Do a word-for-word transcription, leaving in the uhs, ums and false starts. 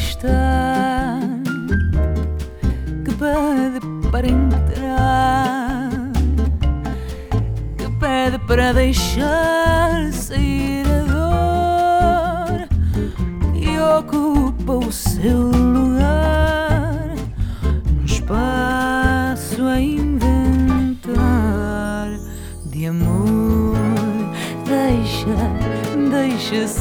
está, que pede para entrar, que pede para deixar sair a dor e ocupa o seu lugar num espaço a inventar de amor. Deixa, deixa